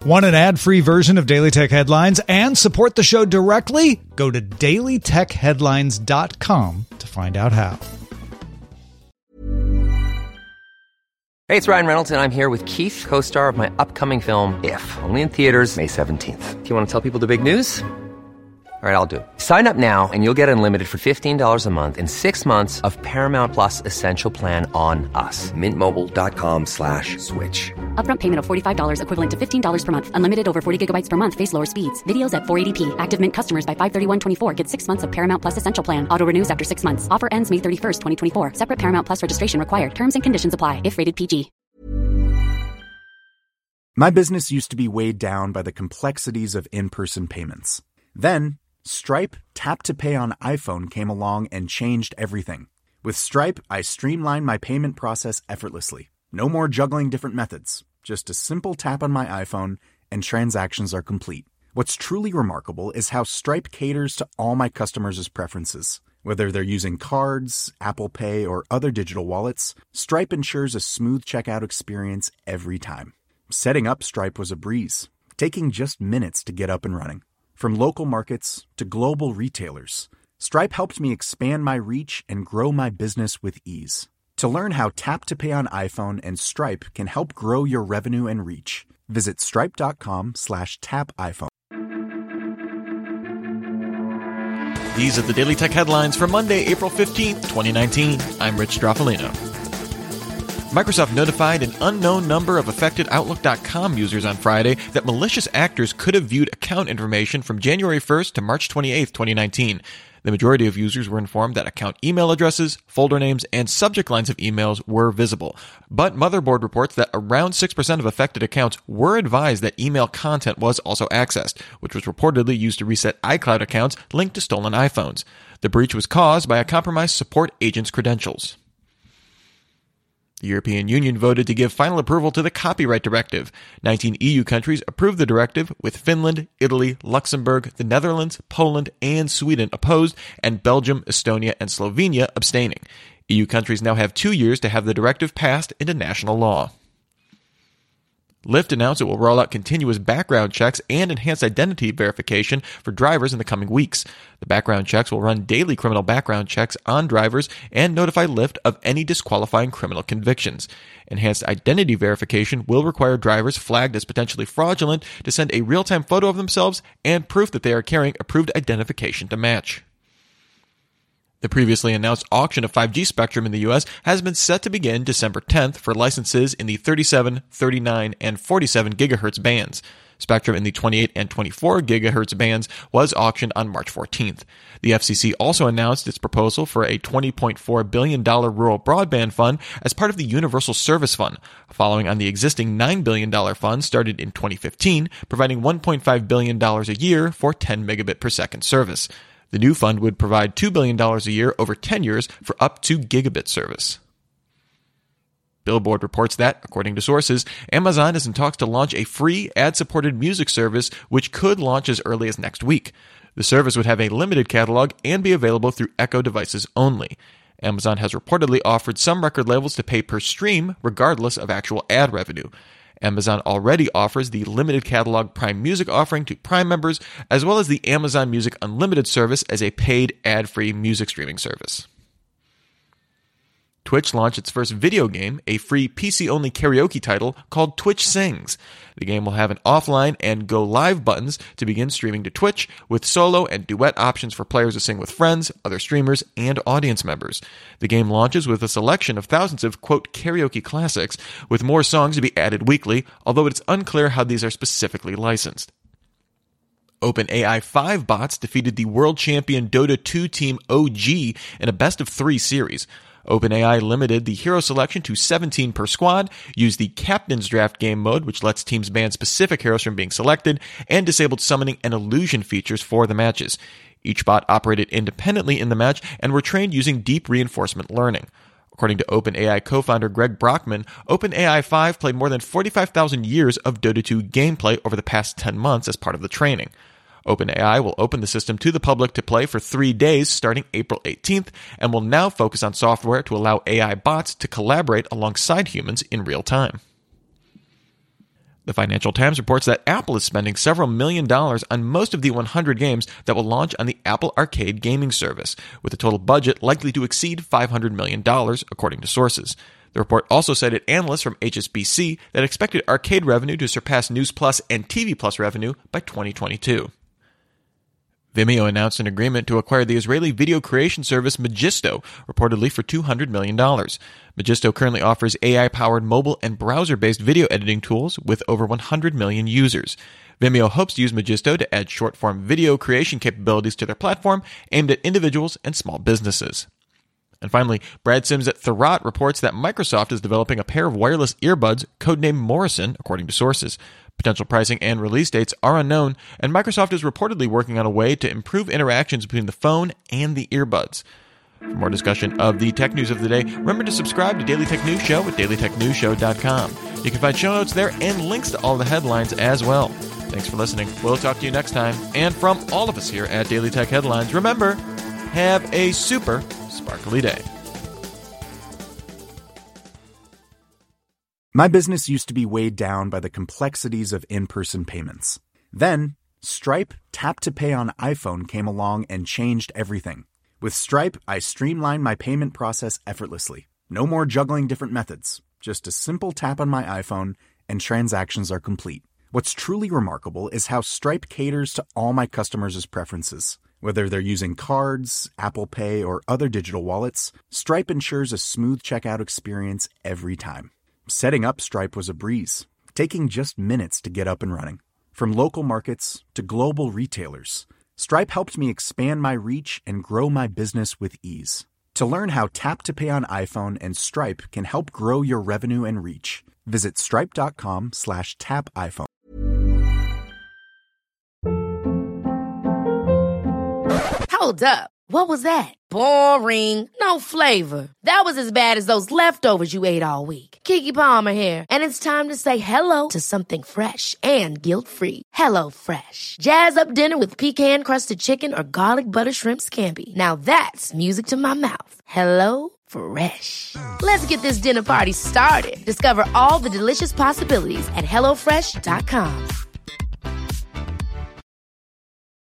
Want an ad-free version of Daily Tech Headlines and support the show directly? Go to dailytechheadlines.com to find out how. Hey, it's Ryan Reynolds, and I'm here with Keith, co-star of my upcoming film, If, only in theaters May 17th. Do you want to tell people the big news? All right, I'll do it. Sign up now and you'll get unlimited for $15 a month and 6 months of Paramount Plus Essential Plan on us. MintMobile.com/switch. Upfront payment of $45 equivalent to $15 per month. Unlimited over 40 gigabytes per month. Face lower speeds. Videos at 480p. Active Mint customers by 531.24 get 6 months of Paramount Plus Essential Plan. Auto renews after 6 months. Offer ends May 31st, 2024. Separate Paramount Plus registration required. Terms and conditions apply if rated PG. My business used to be weighed down by the complexities of in-person payments. Then, Stripe Tap to Pay on iPhone came along and changed everything. With Stripe, I streamlined my payment process effortlessly. No more juggling different methods. Just a simple tap on my iPhone and transactions are complete. What's truly remarkable is how Stripe caters to all my customers' preferences. Whether they're using cards, Apple Pay, or other digital wallets, Stripe ensures a smooth checkout experience every time. Setting up Stripe was a breeze, taking just minutes to get up and running. From local markets to global retailers, Stripe helped me expand my reach and grow my business with ease. To learn how Tap to Pay on iPhone and Stripe can help grow your revenue and reach, visit stripe.com/tapiphone. These are the Daily Tech Headlines for Monday, April 15th, 2019. I'm Rich Stroffolino. Microsoft notified an unknown number of affected Outlook.com users on Friday that malicious actors could have viewed account information from January 1st to March 28th, 2019. The majority of users were informed that account email addresses, folder names, and subject lines of emails were visible. But Motherboard reports that around 6% of affected accounts were advised that email content was also accessed, which was reportedly used to reset iCloud accounts linked to stolen iPhones. The breach was caused by a compromised support agent's credentials. The European Union voted to give final approval to the Copyright Directive. 19 EU countries approved the directive, with Finland, Italy, Luxembourg, the Netherlands, Poland, and Sweden opposed, and Belgium, Estonia, and Slovenia abstaining. EU countries now have 2 years to have the directive passed into national law. Lyft announced it will roll out continuous background checks and enhanced identity verification for drivers in the coming weeks. The background checks will run daily criminal background checks on drivers and notify Lyft of any disqualifying criminal convictions. Enhanced identity verification will require drivers flagged as potentially fraudulent to send a real-time photo of themselves and proof that they are carrying approved identification to match. The previously announced auction of 5G spectrum in the U.S. has been set to begin December 10th for licenses in the 37, 39, and 47 GHz bands. Spectrum in the 28 and 24 GHz bands was auctioned on March 14th. The FCC also announced its proposal for a $20.4 billion rural broadband fund as part of the Universal Service Fund, following on the existing $9 billion fund started in 2015, providing $1.5 billion a year for 10 megabit per second service. The new fund would provide $2 billion a year over 10 years for up to gigabit service. Billboard reports that, according to sources, Amazon is in talks to launch a free ad-supported music service which could launch as early as next week. The service would have a limited catalog and be available through Echo devices only. Amazon has reportedly offered some record labels to pay per stream regardless of actual ad revenue. Amazon already offers the limited catalog Prime Music offering to Prime members, as well as the Amazon Music Unlimited service as a paid ad-free music streaming service. Twitch launched its first video game, a free PC-only karaoke title called Twitch Sings. The game will have an offline and go live buttons to begin streaming to Twitch, with solo and duet options for players to sing with friends, other streamers, and audience members. The game launches with a selection of thousands of, quote, karaoke classics, with more songs to be added weekly, although it's unclear how these are specifically licensed. OpenAI 5 bots defeated the world champion Dota 2 team OG in a best-of-3 series. OpenAI limited the hero selection to 17 per squad, used the Captain's Draft game mode, which lets teams ban specific heroes from being selected, and disabled summoning and illusion features for the matches. Each bot operated independently in the match and were trained using deep reinforcement learning. According to OpenAI co-founder Greg Brockman, OpenAI 5 played more than 45,000 years of Dota 2 gameplay over the past 10 months as part of the training. OpenAI will open the system to the public to play for 3 days starting April 18th and will now focus on software to allow AI bots to collaborate alongside humans in real time. The Financial Times reports that Apple is spending several $1 million on most of the 100 games that will launch on the Apple Arcade gaming service, with a total budget likely to exceed $500 million, according to sources. The report also cited analysts from HSBC that expected arcade revenue to surpass News Plus and TV Plus revenue by 2022. Vimeo announced an agreement to acquire the Israeli video creation service Magisto, reportedly for $200 million. Magisto currently offers AI-powered mobile and browser-based video editing tools with over 100 million users. Vimeo hopes to use Magisto to add short-form video creation capabilities to their platform aimed at individuals and small businesses. And finally, Brad Sims at Thurrott reports that Microsoft is developing a pair of wireless earbuds codenamed Morrison, according to sources. Potential pricing and release dates are unknown, and Microsoft is reportedly working on a way to improve interactions between the phone and the earbuds. For more discussion of the tech news of the day, remember to subscribe to Daily Tech News Show at dailytechnewsshow.com. You can find show notes there and links to all the headlines as well. Thanks for listening. We'll talk to you next time. And from all of us here at Daily Tech Headlines, remember, have a super sparkly day. My business used to be weighed down by the complexities of in-person payments. Then, Stripe Tap to Pay on iPhone came along and changed everything. With Stripe, I streamlined my payment process effortlessly. No more juggling different methods. Just a simple tap on my iPhone and transactions are complete. What's truly remarkable is how Stripe caters to all my customers' preferences. Whether they're using cards, Apple Pay, or other digital wallets, Stripe ensures a smooth checkout experience every time. Setting up Stripe was a breeze, taking just minutes to get up and running. From local markets to global retailers, Stripe helped me expand my reach and grow my business with ease. To learn how Tap to Pay on iPhone and Stripe can help grow your revenue and reach, visit stripe.com/tapiphone. Hold up. What was that? Boring. No flavor. That was as bad as those leftovers you ate all week. Keke Palmer here. And it's time to say hello to something fresh and guilt-free. Hello Fresh. Jazz up dinner with pecan-crusted chicken or garlic butter shrimp scampi. Now that's music to my mouth. Hello Fresh. Let's get this dinner party started. Discover all the delicious possibilities at HelloFresh.com.